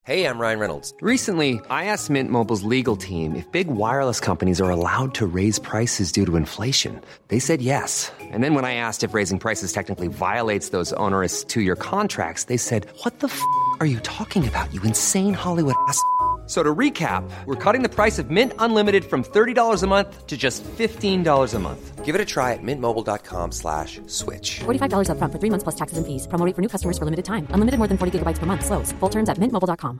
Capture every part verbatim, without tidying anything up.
Hey, I'm Ryan Reynolds. Recently, I asked Mint Mobile's legal team if big wireless companies are allowed to raise prices due to inflation. They said yes. And then when I asked if raising prices technically violates those onerous two-year contracts, they said, "What the f*** are you talking about, you insane Hollywood ass f- So to recap, we're cutting the price of Mint Unlimited from thirty dollars a month to just fifteen dollars a month. Give it a try at mintmobile.com slash switch. forty-five dollars up front for three months plus taxes and fees. Promo rate for new customers for limited time. Unlimited more than forty gigabytes per month. Slows full terms at mint mobile dot com.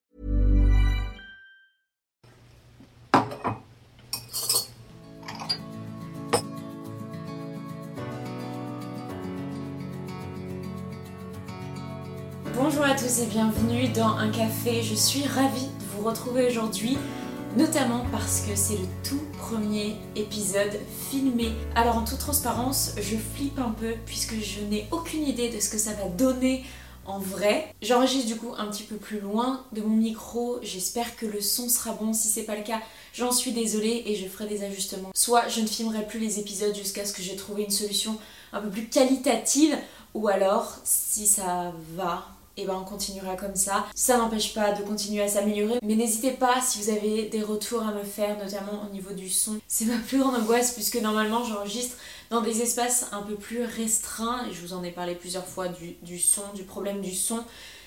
Bonjour à tous et bienvenue dans Un Café. Je suis ravie de vous retrouver aujourd'hui, notamment parce que c'est le tout premier épisode filmé. Alors en toute transparence, je flippe un peu puisque je n'ai aucune idée de ce que ça va donner en vrai. J'enregistre du coup un petit peu plus loin de mon micro, j'espère que le son sera bon. Si c'est pas le cas, j'en suis désolée et je ferai des ajustements. Soit je ne filmerai plus les épisodes jusqu'à ce que j'ai trouvé une solution un peu plus qualitative, ou alors si ça va, et ben on continuera comme ça. Ça n'empêche pas de continuer à s'améliorer, mais n'hésitez pas si vous avez des retours à me faire, notamment au niveau du son. C'est ma plus grande angoisse puisque normalement j'enregistre dans des espaces un peu plus restreints, et je vous en ai parlé plusieurs fois du, du son, du problème du son.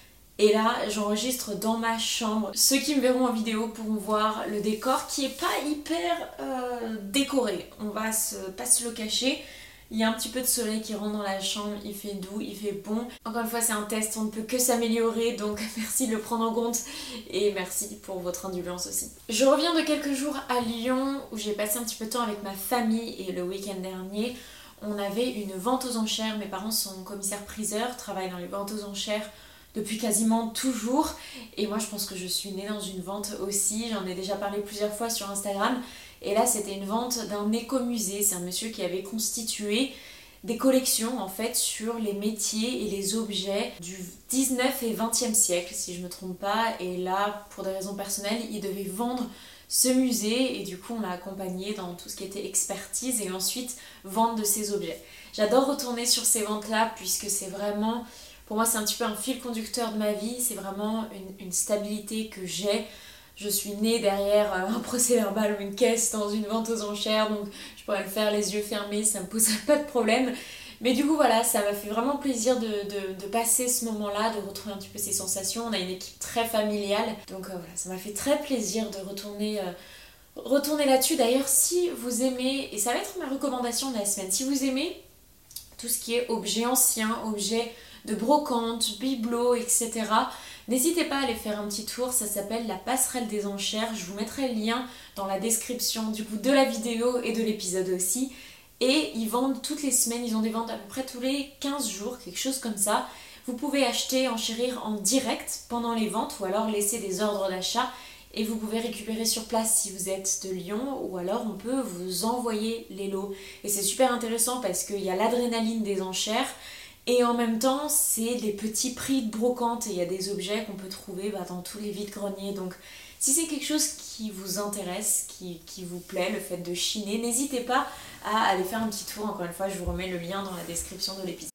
Et là, j'enregistre dans ma chambre. Ceux qui me verront en vidéo pourront voir le décor qui est pas hyper euh, décoré. On va se, pas se le cacher. Il y a un petit peu de soleil qui rentre dans la chambre, il fait doux, il fait bon. Encore une fois, c'est un test, on ne peut que s'améliorer, donc merci de le prendre en compte et merci pour votre indulgence aussi. Je reviens de quelques jours à Lyon où j'ai passé un petit peu de temps avec ma famille, et le week-end dernier, on avait une vente aux enchères. Mes parents sont commissaires-priseurs, travaillent dans les ventes aux enchères depuis quasiment toujours, et moi je pense que je suis née dans une vente aussi. J'en ai déjà parlé plusieurs fois sur Instagram. Et là, c'était une vente d'un écomusée. C'est un monsieur qui avait constitué des collections en fait sur les métiers et les objets du dix-neuvième et vingtième siècle, si je ne me trompe pas. Et là, pour des raisons personnelles, il devait vendre ce musée et du coup, on l'a accompagné dans tout ce qui était expertise et ensuite vente de ces objets. J'adore retourner sur ces ventes-là puisque c'est vraiment, pour moi, c'est un petit peu un fil conducteur de ma vie. C'est vraiment une, une stabilité que j'ai. Je suis née derrière un procès-verbal ou une caisse dans une vente aux enchères, donc je pourrais le faire les yeux fermés, ça me poserait pas de problème. Mais du coup voilà, ça m'a fait vraiment plaisir de, de, de passer ce moment-là, de retrouver un petit peu ces sensations. On a une équipe très familiale, donc euh, voilà, ça m'a fait très plaisir de retourner, euh, retourner là-dessus. D'ailleurs, si vous aimez, et ça va être ma recommandation de la semaine, si vous aimez tout ce qui est objets anciens, objets de brocante, bibelots, et cetera, n'hésitez pas à aller faire un petit tour. Ça s'appelle la passerelle des enchères. Je vous mettrai le lien dans la description du coup de la vidéo et de l'épisode aussi. Et ils vendent toutes les semaines, ils ont des ventes à peu près tous les quinze jours, quelque chose comme ça. Vous pouvez acheter, enchérir en direct pendant les ventes ou alors laisser des ordres d'achat et vous pouvez récupérer sur place si vous êtes de Lyon, ou alors on peut vous envoyer les lots. Et c'est super intéressant parce qu'il y a l'adrénaline des enchères. Et en même temps, c'est des petits prix de brocante et il y a des objets qu'on peut trouver bah, dans tous les vides-greniers. Donc, si c'est quelque chose qui vous intéresse, qui, qui vous plaît, le fait de chiner, n'hésitez pas à aller faire un petit tour. Encore une fois, je vous remets le lien dans la description de l'épisode.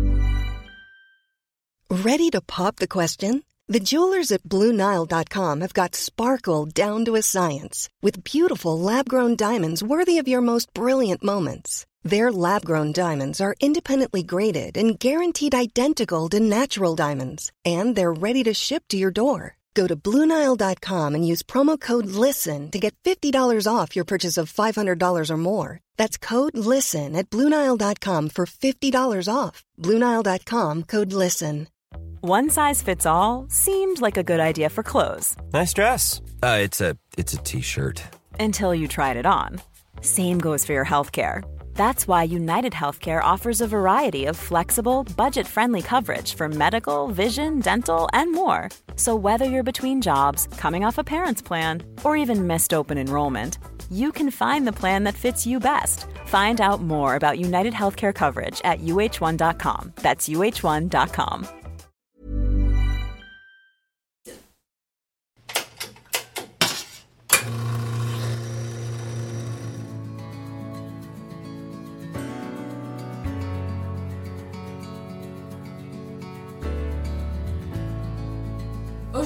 Ready to pop the question? The jewelers at Blue Nile dot com have got sparkle down to a science with beautiful lab-grown diamonds worthy of your most brilliant moments. Their lab-grown diamonds are independently graded and guaranteed identical to natural diamonds, and they're ready to ship to your door. Go to Blue Nile dot com and use promo code LISTEN to get fifty dollars off your purchase of five hundred dollars or more. That's code LISTEN at Blue Nile dot com for fifty dollars off. Blue Nile dot com, code LISTEN. One size fits all seemed like a good idea for clothes. Nice dress. Uh, it's a it's a t-shirt. Until you tried it on. Same goes for your healthcare. That's why United Healthcare offers a variety of flexible, budget-friendly coverage for medical, vision, dental, and more. So whether you're between jobs, coming off a parent's plan, or even missed open enrollment, you can find the plan that fits you best. Find out more about United Healthcare coverage at U H one dot com. That's U H one dot com.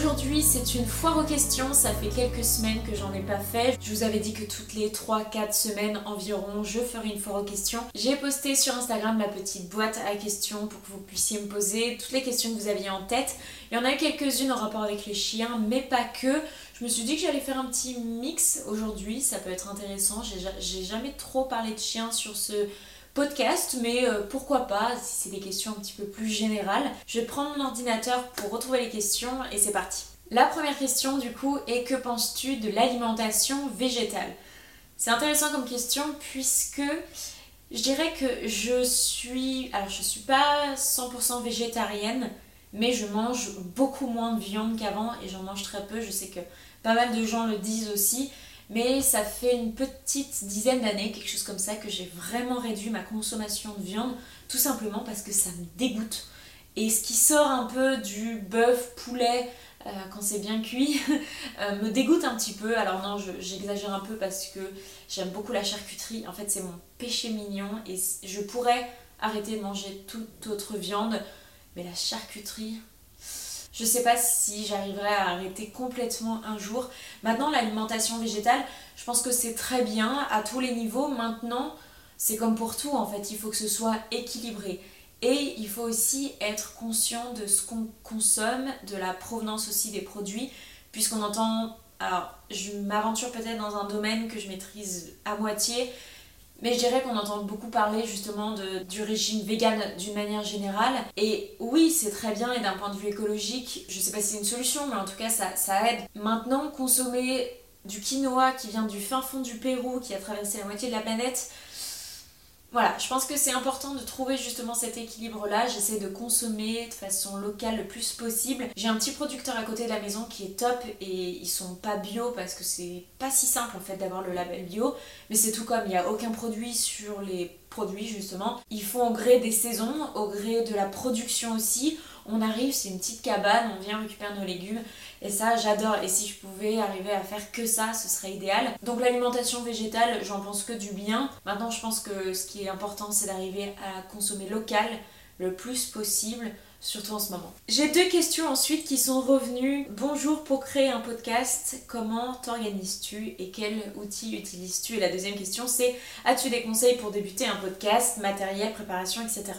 Aujourd'hui, c'est une foire aux questions, ça fait quelques semaines que j'en ai pas fait. Je vous avais dit que toutes les trois quatre semaines environ, je ferai une foire aux questions. J'ai posté sur Instagram la petite boîte à questions pour que vous puissiez me poser toutes les questions que vous aviez en tête. Il y en a quelques-unes en rapport avec les chiens, mais pas que. Je me suis dit que j'allais faire un petit mix aujourd'hui, ça peut être intéressant. J'ai, j'ai jamais trop parlé de chiens sur ce podcast, mais euh, pourquoi pas, si c'est des questions un petit peu plus générales. Je vais prendre mon ordinateur pour retrouver les questions et c'est parti. La première question du coup est: que penses-tu de l'alimentation végétale? C'est intéressant comme question puisque je dirais que je suis... Alors je suis pas cent pour cent végétarienne, mais je mange beaucoup moins de viande qu'avant et j'en mange très peu. Je sais que pas mal de gens le disent aussi. Mais ça fait une petite dizaine d'années, quelque chose comme ça, que j'ai vraiment réduit ma consommation de viande, tout simplement parce que ça me dégoûte. Et ce qui sort un peu du bœuf, poulet, euh, quand c'est bien cuit, euh, me dégoûte un petit peu. Alors non, je, j'exagère un peu parce que j'aime beaucoup la charcuterie. En fait, c'est mon péché mignon et je pourrais arrêter de manger toute autre viande. Mais la charcuterie... Je sais pas si j'arriverai à arrêter complètement un jour. Maintenant, l'alimentation végétale, je pense que c'est très bien à tous les niveaux. Maintenant, c'est comme pour tout en fait, il faut que ce soit équilibré. Et il faut aussi être conscient de ce qu'on consomme, de la provenance aussi des produits, puisqu'on entend... Alors, je m'aventure peut-être dans un domaine que je maîtrise à moitié, mais je dirais qu'on entend beaucoup parler justement de, du régime vegan d'une manière générale. Et oui, c'est très bien et d'un point de vue écologique, je sais pas si c'est une solution, mais en tout cas ça, ça aide. Maintenant, consommer du quinoa qui vient du fin fond du Pérou, qui a traversé la moitié de la planète, voilà, je pense que c'est important de trouver justement cet équilibre-là. J'essaie de consommer de façon locale le plus possible. J'ai un petit producteur à côté de la maison qui est top et ils sont pas bio parce que c'est pas si simple en fait d'avoir le label bio. Mais c'est tout comme, il n'y a aucun produit sur les produits justement. Ils font au gré des saisons, au gré de la production aussi. On arrive, c'est une petite cabane, on vient récupérer nos légumes et ça j'adore. Et si je pouvais arriver à faire que ça, ce serait idéal. Donc l'alimentation végétale, j'en pense que du bien. Maintenant je pense que ce qui est important c'est d'arriver à consommer local le plus possible, surtout en ce moment. J'ai deux questions ensuite qui sont revenues. Bonjour, pour créer un podcast, comment t'organises-tu et quels outils utilises-tu? Et la deuxième question c'est: as-tu des conseils pour débuter un podcast, matériel, préparation, et cetera.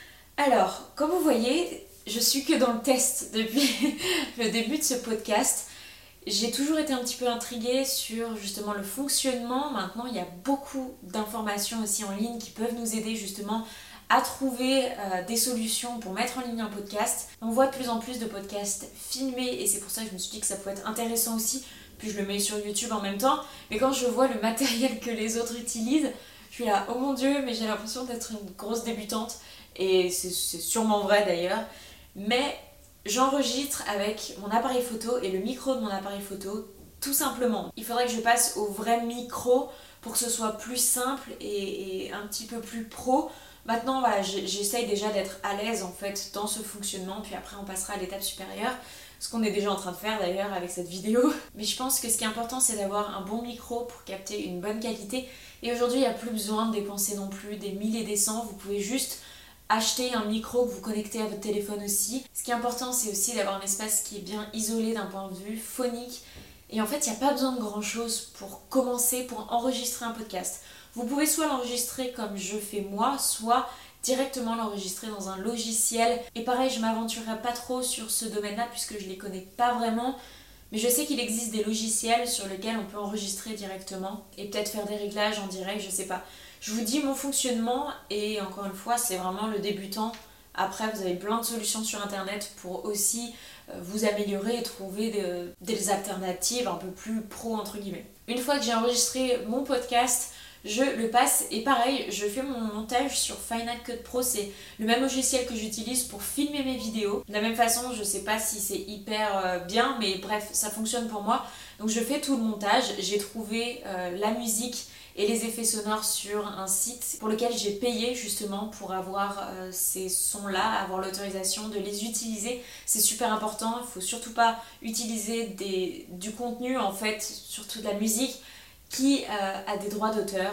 Alors, comme vous voyez, je suis que dans le test depuis le début de ce podcast. J'ai toujours été un petit peu intriguée sur justement le fonctionnement. Maintenant, il y a beaucoup d'informations aussi en ligne qui peuvent nous aider justement à trouver euh, des solutions pour mettre en ligne un podcast. On voit de plus en plus de podcasts filmés et c'est pour ça que je me suis dit que ça pouvait être intéressant aussi. Puis je le mets sur YouTube en même temps. Mais quand je vois le matériel que les autres utilisent, je suis là, oh mon dieu, mais j'ai l'impression d'être une grosse débutante. Et c'est, c'est sûrement vrai d'ailleurs. Mais j'enregistre avec mon appareil photo et le micro de mon appareil photo, tout simplement. Il faudrait que je passe au vrai micro pour que ce soit plus simple et, et un petit peu plus pro. Maintenant, voilà, j'essaye déjà d'être à l'aise en fait dans ce fonctionnement, puis après on passera à l'étape supérieure, ce qu'on est déjà en train de faire d'ailleurs avec cette vidéo. Mais je pense que ce qui est important, c'est d'avoir un bon micro pour capter une bonne qualité. Et aujourd'hui, il n'y a plus besoin de dépenser non plus des mille et des cents, vous pouvez juste acheter un micro que vous connectez à votre téléphone aussi. Ce qui est important, c'est aussi d'avoir un espace qui est bien isolé d'un point de vue phonique. Et en fait, il n'y a pas besoin de grand chose pour commencer, pour enregistrer un podcast. Vous pouvez soit l'enregistrer comme je fais moi, soit directement l'enregistrer dans un logiciel. Et pareil, je ne m'aventurerai pas trop sur ce domaine-là puisque je ne les connais pas vraiment. Mais je sais qu'il existe des logiciels sur lesquels on peut enregistrer directement et peut-être faire des réglages en direct, je sais pas. Je vous dis mon fonctionnement et encore une fois, c'est vraiment le débutant. Après, vous avez plein de solutions sur internet pour aussi vous améliorer et trouver des, des alternatives un peu plus pro entre guillemets. Une fois que j'ai enregistré mon podcast, je le passe et pareil, je fais mon montage sur Final Cut Pro, c'est le même logiciel que j'utilise pour filmer mes vidéos. De la même façon, je sais pas si c'est hyper bien, mais bref, ça fonctionne pour moi. Donc je fais tout le montage, j'ai trouvé euh, la musique et les effets sonores sur un site pour lequel j'ai payé justement pour avoir euh, ces sons-là, avoir l'autorisation de les utiliser. C'est super important, il ne faut surtout pas utiliser des, du contenu en fait, surtout de la musique, qui euh, a des droits d'auteur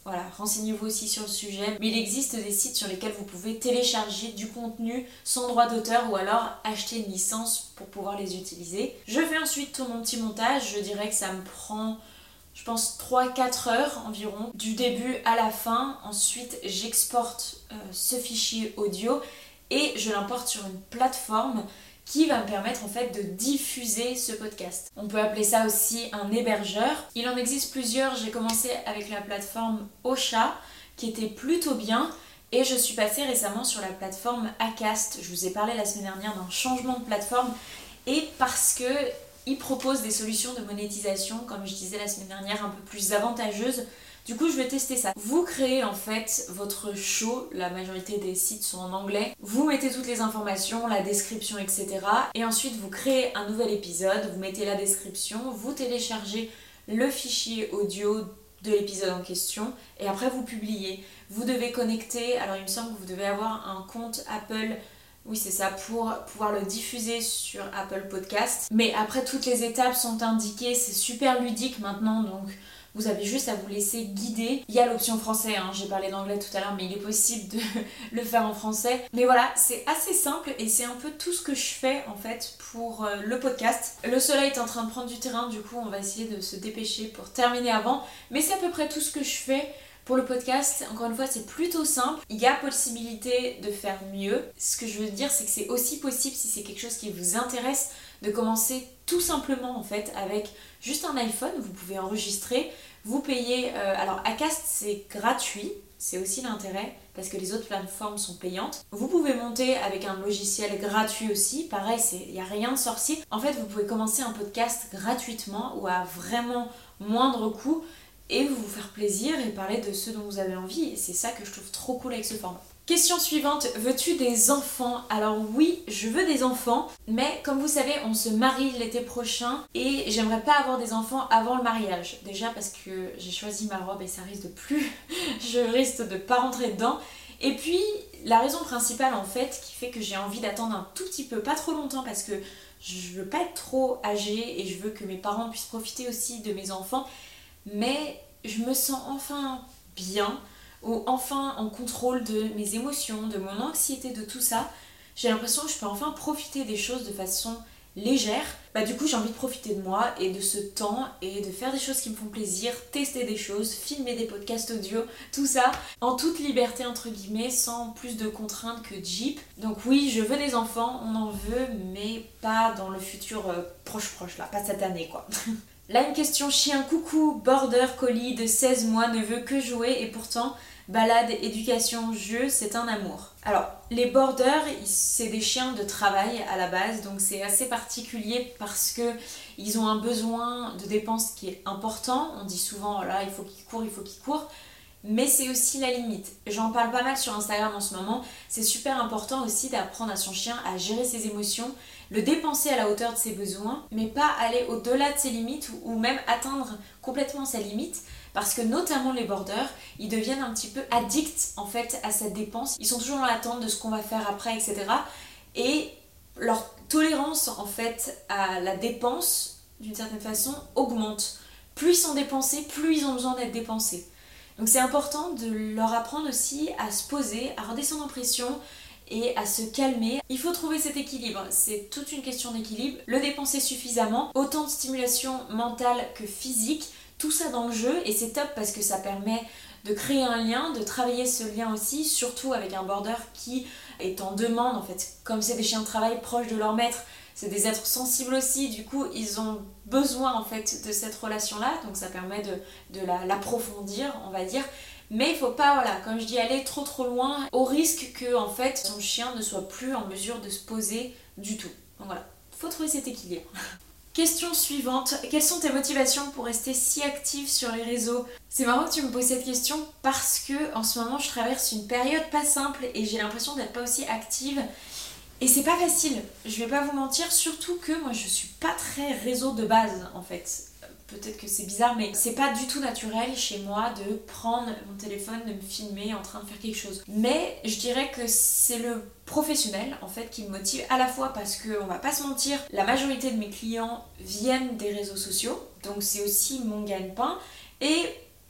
Voilà, renseignez-vous aussi sur le sujet. Mais il existe des sites sur lesquels vous pouvez télécharger du contenu sans droit d'auteur ou alors acheter une licence pour pouvoir les utiliser. Je fais ensuite tout mon petit montage, je dirais que ça me prend, je pense, trois à quatre heures environ, du début à la fin. Ensuite, j'exporte euh, ce fichier audio et je l'importe sur une plateforme qui va me permettre en fait de diffuser ce podcast. On peut appeler ça aussi un hébergeur. Il en existe plusieurs, j'ai commencé avec la plateforme Ocha qui était plutôt bien et je suis passée récemment sur la plateforme Acast. Je vous ai parlé la semaine dernière d'un changement de plateforme et parce que ils proposent des solutions de monétisation, comme je disais la semaine dernière, un peu plus avantageuses. Du coup, je vais tester ça. Vous créez en fait votre show, la majorité des sites sont en anglais. Vous mettez toutes les informations, la description, et cetera. Et ensuite, vous créez un nouvel épisode, vous mettez la description, vous téléchargez le fichier audio de l'épisode en question et après vous publiez. Vous devez connecter, alors il me semble que vous devez avoir un compte Apple, oui c'est ça, pour pouvoir le diffuser sur Apple Podcast. Mais après, toutes les étapes sont indiquées, c'est super ludique maintenant, donc vous avez juste à vous laisser guider. Il y a l'option français, hein. J'ai parlé d'anglais tout à l'heure, mais il est possible de le faire en français. Mais voilà, c'est assez simple et c'est un peu tout ce que je fais en fait pour euh, le podcast. Le soleil est en train de prendre du terrain, du coup on va essayer de se dépêcher pour terminer avant. Mais c'est à peu près tout ce que je fais pour le podcast. Encore une fois, c'est plutôt simple. Il y a possibilité de faire mieux. Ce que je veux dire, c'est que c'est aussi possible, si c'est quelque chose qui vous intéresse, de commencer tout simplement en fait avec juste un iPhone. Vous pouvez enregistrer, vous payez, euh, alors Acast c'est gratuit, c'est aussi l'intérêt parce que les autres plateformes sont payantes. Vous pouvez monter avec un logiciel gratuit aussi, pareil, il n'y a rien de sorcier. En fait, vous pouvez commencer un podcast gratuitement ou à vraiment moindre coût et vous faire plaisir et parler de ce dont vous avez envie, et c'est ça que je trouve trop cool avec ce format. Question suivante, veux-tu des enfants? Alors oui, je veux des enfants, mais comme vous savez, on se marie l'été prochain et j'aimerais pas avoir des enfants avant le mariage. Déjà parce que j'ai choisi ma robe et ça risque de plus, je risque de pas rentrer dedans. Et puis, la raison principale en fait qui fait que j'ai envie d'attendre un tout petit peu, pas trop longtemps, parce que je veux pas être trop âgée et je veux que mes parents puissent profiter aussi de mes enfants, mais je me sens enfin bien, ou enfin en contrôle de mes émotions, de mon anxiété, de tout ça. J'ai l'impression que je peux enfin profiter des choses de façon légère. Bah du coup j'ai envie de profiter de moi et de ce temps et de faire des choses qui me font plaisir, tester des choses, filmer des podcasts audio, tout ça en toute liberté entre guillemets, sans plus de contraintes que de Jeep. Donc oui, je veux des enfants, on en veut, mais pas dans le futur euh, proche proche là, pas cette année quoi. Là une question chien coucou, border collie de seize mois ne veut que jouer et pourtant balade, éducation, jeu, c'est un amour. Alors, les borders, c'est des chiens de travail à la base, donc c'est assez particulier parce que ils ont un besoin de dépenses qui est important. On dit souvent, voilà, il faut qu'ils courent, il faut qu'ils courent, mais c'est aussi la limite. J'en parle pas mal sur Instagram en ce moment. C'est super important aussi d'apprendre à son chien à gérer ses émotions, le dépenser à la hauteur de ses besoins, mais pas aller au-delà de ses limites ou même atteindre complètement sa limite. Parce que notamment les borders, ils deviennent un petit peu addicts en fait à cette dépense. Ils sont toujours dans l'attente de ce qu'on va faire après, et cetera. Et leur tolérance en fait à la dépense, d'une certaine façon, augmente. Plus ils sont dépensés, plus ils ont besoin d'être dépensés. Donc c'est important de leur apprendre aussi à se poser, à redescendre en pression et à se calmer. Il faut trouver cet équilibre, c'est toute une question d'équilibre. Le dépenser suffisamment, autant de stimulation mentale que physique, tout ça dans le jeu, et c'est top parce que ça permet de créer un lien, de travailler ce lien aussi, surtout avec un border qui est en demande en fait. Comme c'est des chiens de travail proches de leur maître, c'est des êtres sensibles aussi, du coup ils ont besoin en fait de cette relation-là, donc ça permet de, de la, l'approfondir, on va dire. Mais il faut pas, voilà, comme je dis, aller trop trop loin, au risque que en fait son chien ne soit plus en mesure de se poser du tout. Donc voilà, faut trouver cet équilibre. Question suivante, quelles sont tes motivations pour rester si active sur les réseaux? C'est marrant que tu me poses cette question parce que en ce moment je traverse une période pas simple et j'ai l'impression d'être pas aussi active. Et c'est pas facile, je vais pas vous mentir, surtout que moi je suis pas très réseau de base en fait. Peut-être que c'est bizarre, mais c'est pas du tout naturel chez moi de prendre mon téléphone, de me filmer en train de faire quelque chose. Mais je dirais que c'est le professionnel en fait qui me motive, à la fois parce que, on va pas se mentir, la majorité de mes clients viennent des réseaux sociaux, donc c'est aussi mon gagne-pain, et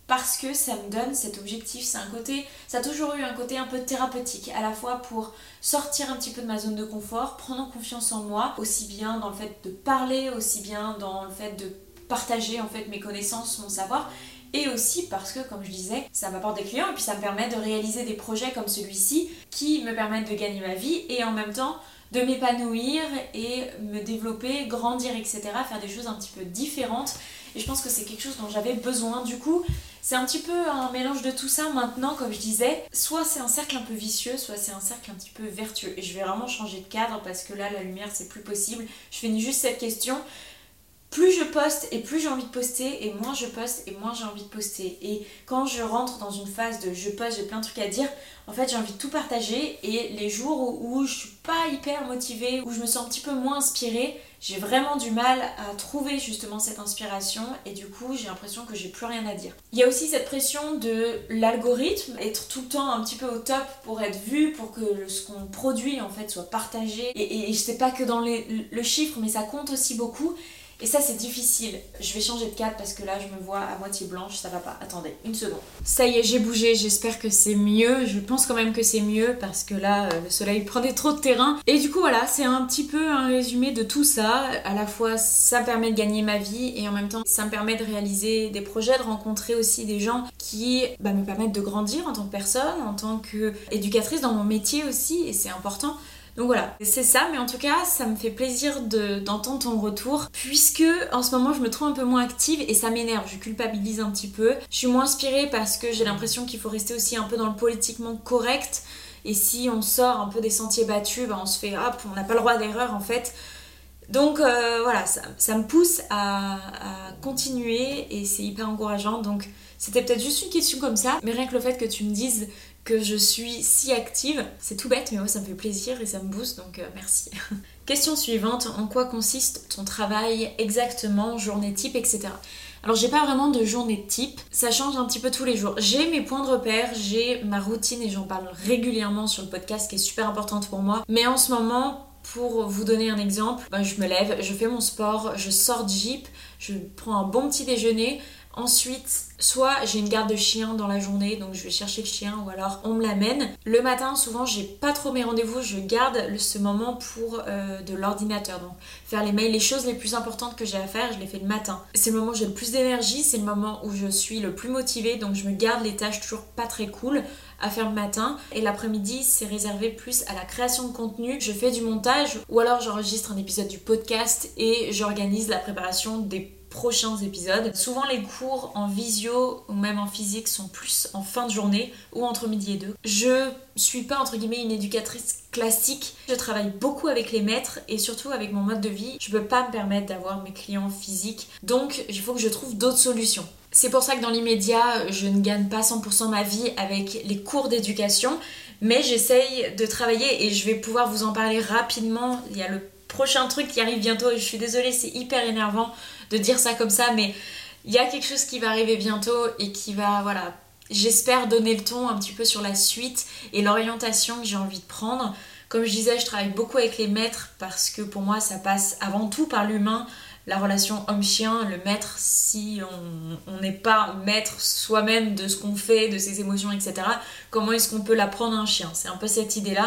parce que ça me donne cet objectif. C'est un côté, ça a toujours eu un côté un peu thérapeutique, à la fois pour sortir un petit peu de ma zone de confort, prendre confiance en moi, aussi bien dans le fait de parler, aussi bien dans le fait de partager en fait mes connaissances, mon savoir, et aussi parce que, comme je disais, ça m'apporte des clients et puis ça me permet de réaliser des projets comme celui-ci qui me permettent de gagner ma vie et en même temps de m'épanouir et me développer, grandir, et cetera. Faire des choses un petit peu différentes. Et je pense que c'est quelque chose dont j'avais besoin. Du coup, c'est un petit peu un mélange de tout ça maintenant, comme je disais. Soit c'est un cercle un peu vicieux, soit c'est un cercle un petit peu vertueux. Et je vais vraiment changer de cadre parce que là, la lumière, c'est plus possible. Je finis juste cette question. Plus je poste et plus j'ai envie de poster, et moins je poste et moins j'ai envie de poster. Et quand je rentre dans une phase de je poste, j'ai plein de trucs à dire, en fait j'ai envie de tout partager, et les jours où, où je suis pas hyper motivée, où je me sens un petit peu moins inspirée, j'ai vraiment du mal à trouver justement cette inspiration, et du coup j'ai l'impression que j'ai plus rien à dire. Il y a aussi cette pression de l'algorithme, être tout le temps un petit peu au top pour être vu, pour que ce qu'on produit en fait soit partagé, et, et, et je sais pas que dans les, le chiffre, mais ça compte aussi beaucoup. Et ça c'est difficile. Je vais changer de cadre parce que là je me vois à moitié blanche, ça va pas. Attendez, une seconde. Ça y est, j'ai bougé, j'espère que c'est mieux. Je pense quand même que c'est mieux parce que là le soleil prenait trop de terrain. Et du coup voilà, c'est un petit peu un résumé de tout ça. À la fois ça me permet de gagner ma vie et en même temps ça me permet de réaliser des projets, de rencontrer aussi des gens qui bah, me permettent de grandir en tant que personne, en tant qu'éducatrice dans mon métier aussi, et c'est important. Donc voilà, c'est ça, mais en tout cas, ça me fait plaisir de, d'entendre ton retour, puisque en ce moment, je me trouve un peu moins active et ça m'énerve, je culpabilise un petit peu. Je suis moins inspirée parce que j'ai l'impression qu'il faut rester aussi un peu dans le politiquement correct, et si on sort un peu des sentiers battus, bah on se fait hop, on n'a pas le droit d'erreur en fait. Donc euh, voilà, ça, ça me pousse à, à continuer et c'est hyper encourageant, donc c'était peut-être juste une question comme ça, mais rien que le fait que tu me dises que je suis si active, c'est tout bête, mais moi ça me fait plaisir et ça me booste, donc euh, merci. Question suivante, en quoi consiste ton travail exactement, journée type, et cetera. Alors j'ai pas vraiment de journée type, ça change un petit peu tous les jours. J'ai mes points de repère, j'ai ma routine et j'en parle régulièrement sur le podcast qui est super importante pour moi, mais en ce moment, pour vous donner un exemple, ben, je me lève, je fais mon sport, je sors de Jeep, je prends un bon petit déjeuner. Ensuite, soit j'ai une garde de chien dans la journée, donc je vais chercher le chien ou alors on me l'amène. Le matin, souvent, j'ai pas trop mes rendez-vous, je garde ce moment pour euh, de l'ordinateur. Donc faire les mails, les choses les plus importantes que j'ai à faire, je les fais le matin. C'est le moment où j'ai le plus d'énergie, c'est le moment où je suis le plus motivée, donc je me garde les tâches toujours pas très cool à faire le matin. Et l'après-midi, c'est réservé plus à la création de contenu. Je fais du montage ou alors j'enregistre un épisode du podcast et j'organise la préparation des prochains épisodes. Souvent les cours en visio ou même en physique sont plus en fin de journée ou entre midi et deux. Je suis pas entre guillemets une éducatrice classique. Je travaille beaucoup avec les maîtres et surtout avec mon mode de vie. Je peux pas me permettre d'avoir mes clients physiques. Donc il faut que je trouve d'autres solutions. C'est pour ça que dans l'immédiat, je ne gagne pas cent pour cent ma vie avec les cours d'éducation, mais j'essaye de travailler et je vais pouvoir vous en parler rapidement. Il y a le prochain truc qui arrive bientôt et je suis désolée, c'est hyper énervant de dire ça comme ça, mais il y a quelque chose qui va arriver bientôt et qui va, voilà, j'espère donner le ton un petit peu sur la suite et l'orientation que j'ai envie de prendre. Comme je disais, je travaille beaucoup avec les maîtres parce que pour moi, ça passe avant tout par l'humain, la relation homme-chien, le maître, si on n'est pas maître soi-même de ce qu'on fait, de ses émotions, et cetera, comment est-ce qu'on peut l'apprendre à un chien ? C'est un peu cette idée-là.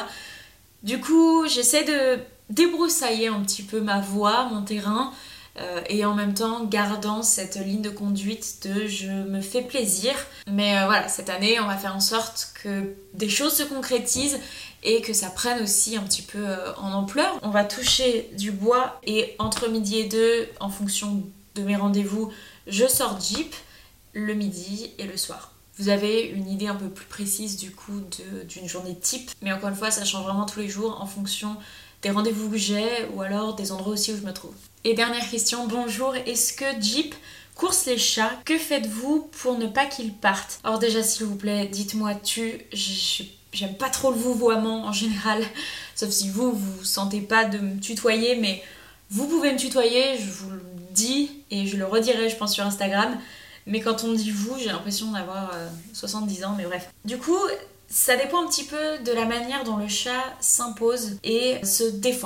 Du coup, j'essaie de débroussailler un petit peu ma voie, mon terrain, euh, et en même temps gardant cette ligne de conduite de je me fais plaisir. Mais euh, voilà, cette année, on va faire en sorte que des choses se concrétisent et que ça prenne aussi un petit peu euh, en ampleur. On va toucher du bois et entre midi et deux, en fonction de mes rendez-vous, je sors Jeep le midi et le soir. Vous avez une idée un peu plus précise du coup de, d'une journée type, mais encore une fois, ça change vraiment tous les jours en fonction des rendez-vous que j'ai ou alors des endroits aussi où je me trouve. Et dernière question, bonjour, est-ce que Jeep course les chats ? Que faites-vous pour ne pas qu'ils partent ? Alors déjà, s'il vous plaît, dites-moi tu, je, j'aime pas trop le vouvoiement en général, sauf si vous, vous sentez pas de me tutoyer, mais vous pouvez me tutoyer, je vous le dis et je le redirai, je pense, sur Instagram. Mais quand on me dit vous, j'ai l'impression d'avoir euh, soixante-dix ans, mais bref. Du coup, ça dépend un petit peu de la manière dont le chat s'impose et se défend.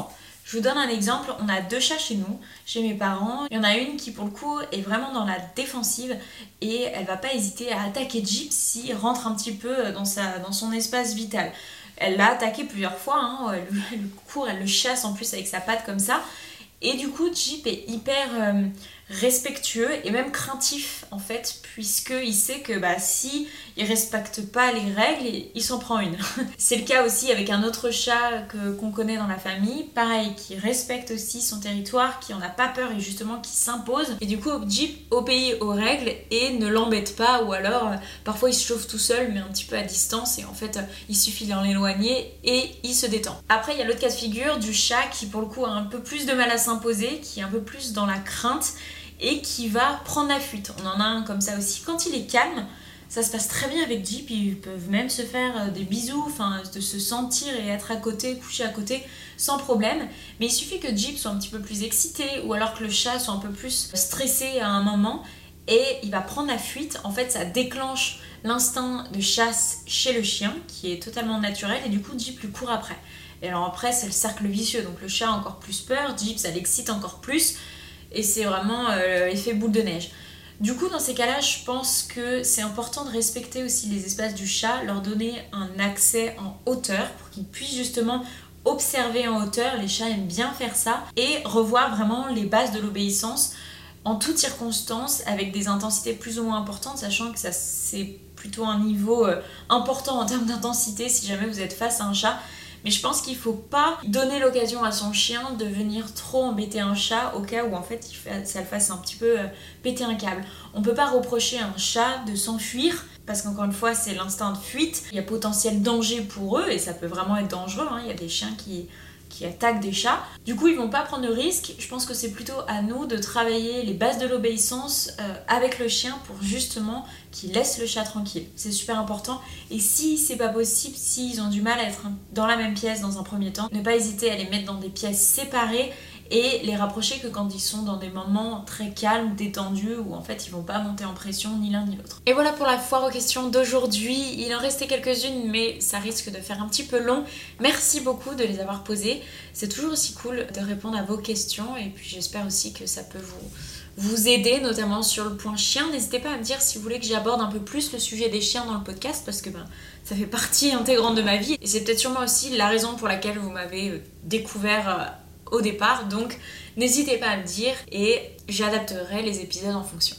Je vous donne un exemple, on a deux chats chez nous, chez mes parents. Il y en a une qui pour le coup est vraiment dans la défensive et elle va pas hésiter à attaquer Jeep s'il rentre un petit peu dans, sa, dans son espace vital. Elle l'a attaqué plusieurs fois, hein. elle, elle court, elle le chasse en plus avec sa patte comme ça. Et du coup, Jeep est hyper euh, respectueux et même craintif en fait, puisqu'il sait que bah, si il respecte pas les règles, il s'en prend une. C'est le cas aussi avec un autre chat que, qu'on connaît dans la famille, pareil, qui respecte aussi son territoire, qui en a pas peur et justement qui s'impose. Et du coup, Jeep obéit aux règles et ne l'embête pas, ou alors euh, parfois il se chauffe tout seul, mais un petit peu à distance, et en fait, euh, il suffit d'en l'éloigner et il se détend. Après, il y a l'autre cas de figure du chat qui pour le coup a un peu plus de mal à s'imposer, qui est un peu plus dans la crainte et qui va prendre la fuite. On en a un comme ça aussi. Quand il est calme, ça se passe très bien avec Jeep, ils peuvent même se faire des bisous, enfin de se sentir et être à côté, coucher à côté, sans problème. Mais il suffit que Jeep soit un petit peu plus excité ou alors que le chat soit un peu plus stressé à un moment et il va prendre la fuite. En fait, ça déclenche l'instinct de chasse chez le chien qui est totalement naturel et du coup Jeep lui court après. Et alors après, c'est le cercle vicieux, donc le chat a encore plus peur, Jeep ça l'excite encore plus et c'est vraiment euh, l'effet boule de neige. Du coup, dans ces cas-là, je pense que c'est important de respecter aussi les espaces du chat, leur donner un accès en hauteur pour qu'ils puissent justement observer en hauteur. Les chats aiment bien faire ça et revoir vraiment les bases de l'obéissance en toutes circonstances avec des intensités plus ou moins importantes, sachant que ça c'est plutôt un niveau euh, important en termes d'intensité si jamais vous êtes face à un chat. Mais je pense qu'il faut pas donner l'occasion à son chien de venir trop embêter un chat au cas où en fait il fait, ça le fasse un petit peu euh, péter un câble. On peut pas reprocher à un chat de s'enfuir parce qu'encore une fois c'est l'instinct de fuite. Il y a potentiel danger pour eux et ça peut vraiment être dangereux, hein. Il y a des chiens qui, qui attaquent des chats. Du coup ils vont pas prendre de risques. Je pense que c'est plutôt à nous de travailler les bases de l'obéissance euh, avec le chien pour justement qu'il laisse le chat tranquille. C'est super important. Et si c'est pas possible, s'ils ont du mal à être dans la même pièce dans un premier temps, ne pas hésiter à les mettre dans des pièces séparées et les rapprocher que quand ils sont dans des moments très calmes, détendus, où en fait ils vont pas monter en pression ni l'un ni l'autre. Et voilà pour la foire aux questions d'aujourd'hui. Il en restait quelques-unes, mais ça risque de faire un petit peu long. Merci beaucoup de les avoir posées. C'est toujours aussi cool de répondre à vos questions et puis j'espère aussi que ça peut vous... vous aider, notamment sur le point chien. N'hésitez pas à me dire si vous voulez que j'aborde un peu plus le sujet des chiens dans le podcast parce que ben, ça fait partie intégrante de ma vie et c'est peut-être sûrement aussi la raison pour laquelle vous m'avez découvert euh, au départ. Donc n'hésitez pas à me dire et j'adapterai les épisodes en fonction.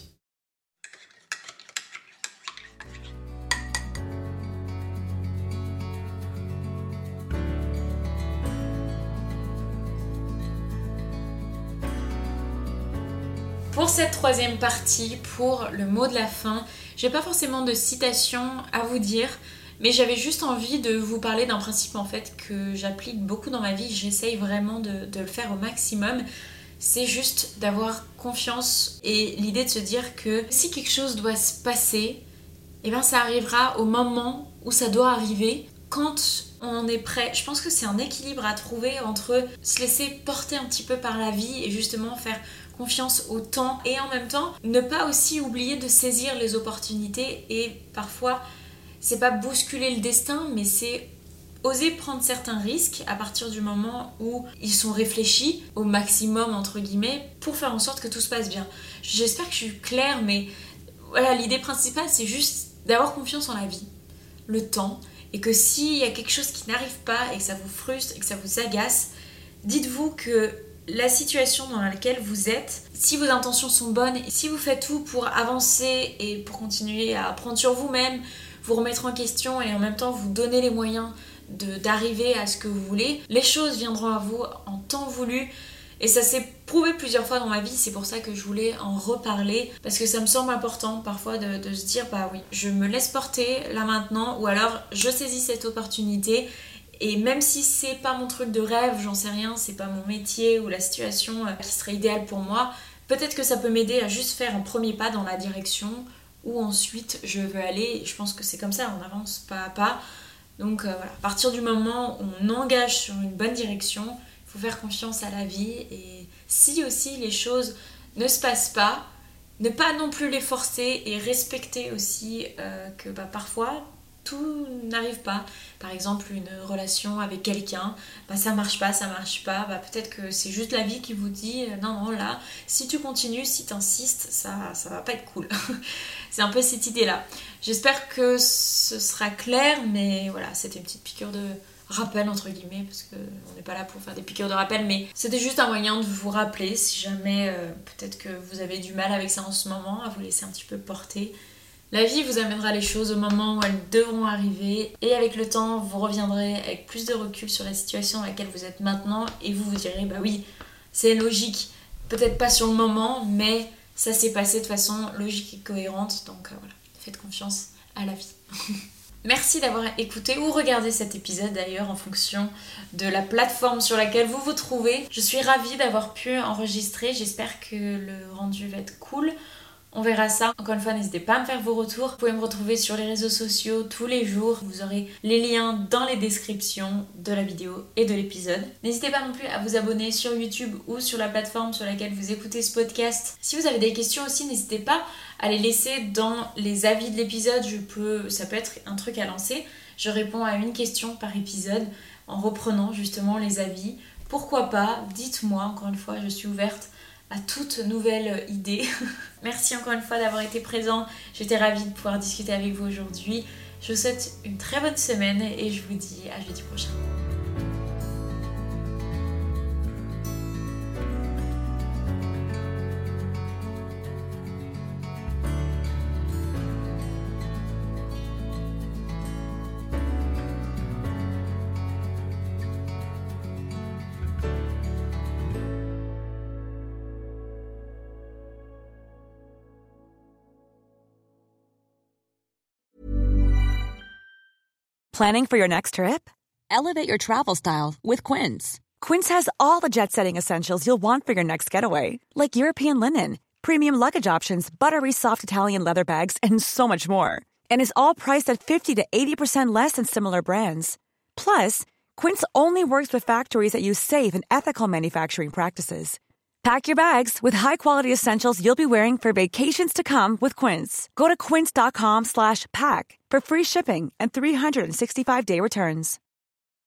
Pour cette troisième partie, pour le mot de la fin, j'ai pas forcément de citation à vous dire, mais j'avais juste envie de vous parler d'un principe en fait que j'applique beaucoup dans ma vie, j'essaye vraiment de, de le faire au maximum. C'est juste d'avoir confiance et l'idée de se dire que si quelque chose doit se passer, eh ben ça arrivera au moment où ça doit arriver, quand on en est prêt. Je pense que c'est un équilibre à trouver entre se laisser porter un petit peu par la vie et justement faire confiance au temps et en même temps ne pas aussi oublier de saisir les opportunités et parfois c'est pas bousculer le destin mais c'est oser prendre certains risques à partir du moment où ils sont réfléchis au maximum entre guillemets pour faire en sorte que tout se passe bien. J'espère que je suis claire mais voilà, l'idée principale c'est juste d'avoir confiance en la vie, le temps et que s'il y a quelque chose qui n'arrive pas et que ça vous frustre et que ça vous agace, dites-vous que la situation dans laquelle vous êtes, si vos intentions sont bonnes, et si vous faites tout pour avancer et pour continuer à apprendre sur vous-même, vous remettre en question et en même temps vous donner les moyens de, d'arriver à ce que vous voulez, les choses viendront à vous en temps voulu. Et ça s'est prouvé plusieurs fois dans ma vie, c'est pour ça que je voulais en reparler, parce que ça me semble important parfois de, de se dire bah oui, je me laisse porter là maintenant, ou alors je saisis cette opportunité. Et même si c'est pas mon truc de rêve, j'en sais rien, c'est pas mon métier ou la situation qui serait idéale pour moi, peut-être que ça peut m'aider à juste faire un premier pas dans la direction où ensuite je veux aller. Et je pense que c'est comme ça, on avance pas à pas. Donc euh, voilà, à partir du moment où on engage sur une bonne direction, il faut faire confiance à la vie. Et si aussi les choses ne se passent pas, ne pas non plus les forcer et respecter aussi euh, que bah, parfois tout n'arrive pas. Par exemple, une relation avec quelqu'un, bah, ça marche pas, ça marche pas. Bah, peut-être que c'est juste la vie qui vous dit euh, non, non, là, si tu continues, si tu insistes, ça, ça va pas être cool. C'est un peu cette idée-là. J'espère que ce sera clair, mais voilà, c'était une petite piqûre de rappel, entre guillemets, parce qu'on n'est pas là pour faire des piqûres de rappel, mais c'était juste un moyen de vous rappeler, si jamais euh, peut-être que vous avez du mal avec ça en ce moment, à vous laisser un petit peu porter. La vie vous amènera les choses au moment où elles devront arriver et avec le temps, vous reviendrez avec plus de recul sur la situation dans laquelle vous êtes maintenant et vous vous direz, bah oui, c'est logique. Peut-être pas sur le moment, mais ça s'est passé de façon logique et cohérente. Donc euh, voilà, faites confiance à la vie. Merci d'avoir écouté ou regardé cet épisode d'ailleurs en fonction de la plateforme sur laquelle vous vous trouvez. Je suis ravie d'avoir pu enregistrer, j'espère que le rendu va être cool. On verra ça. Encore une fois, n'hésitez pas à me faire vos retours. Vous pouvez me retrouver sur les réseaux sociaux tous les jours. Vous aurez les liens dans les descriptions de la vidéo et de l'épisode. N'hésitez pas non plus à vous abonner sur YouTube ou sur la plateforme sur laquelle vous écoutez ce podcast. Si vous avez des questions aussi, n'hésitez pas à les laisser dans les avis de l'épisode. Je peux, ça peut être un truc à lancer. Je réponds à une question par épisode en reprenant justement les avis. Pourquoi pas? Dites-moi, encore une fois, je suis ouverte à toute nouvelle idée. Merci encore une fois d'avoir été présent. J'étais ravie de pouvoir discuter avec vous aujourd'hui. Je vous souhaite une très bonne semaine et je vous dis à jeudi prochain. Planning for your next trip? Elevate your travel style with Quince. Quince has all the jet-setting essentials you'll want for your next getaway, like European linen, premium luggage options, buttery soft Italian leather bags, and so much more. And is all priced at fifty to eighty percent less than similar brands. Plus, Quince only works with factories that use safe and ethical manufacturing practices. Pack your bags with high-quality essentials you'll be wearing for vacations to come with Quince. Go to quince.com slash pack for free shipping and three sixty-five day returns.